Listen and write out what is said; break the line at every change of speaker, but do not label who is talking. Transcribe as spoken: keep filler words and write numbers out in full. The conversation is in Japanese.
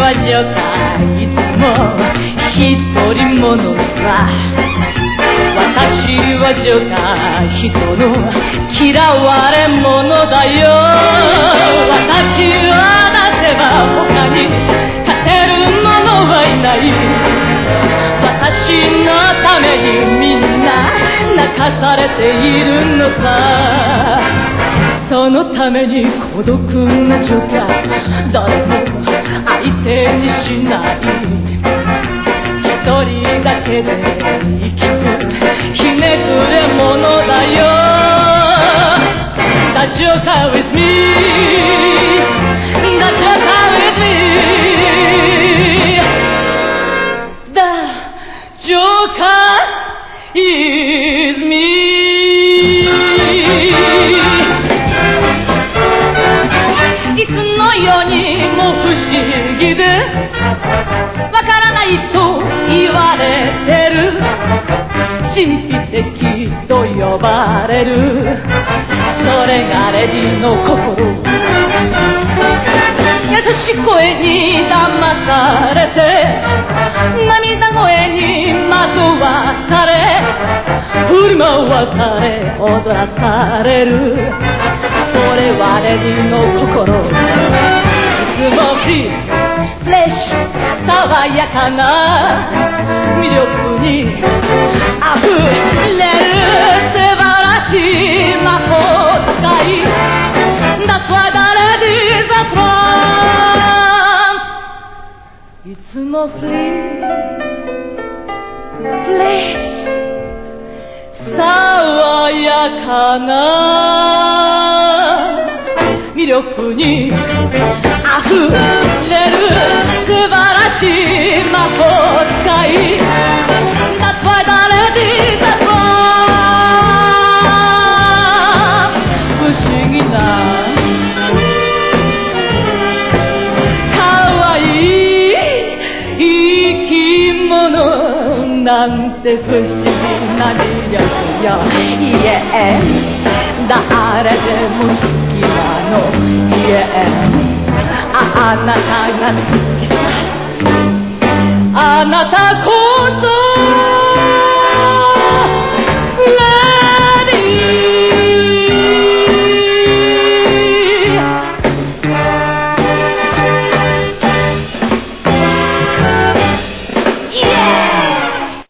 はジョーカーいつも一人者さ。私はジョーカー人の嫌われ者だよ。私はなせば他に勝てる者はいない。私のためにみんな泣かされているのさ。そのために孤独なジョーカー誰も相手にしない。一人だけで生きるひねくれ者だよ。 The Joker with me, The Joker with me, The Joker is me. いつのようにも不思議でわからないと言われてる。神秘的と呼ばれるそれがレディの心。優しい声に騙されて涙声に惑わされ振り回され踊らされるそれはレディの心。いつもフリーフレッシュ爽やかな魅力に溢れる素晴らしい魔法使い。 That's why the ladies are from いつもフリーフレッシュ爽やかな魅力に溢れる素晴らしい魔法使い。 That's why the ladies are from 不思議な可愛い生き物なんて不思議な魅力よ。いえ誰でも好きなの。いえあなたが好き。あなたこそ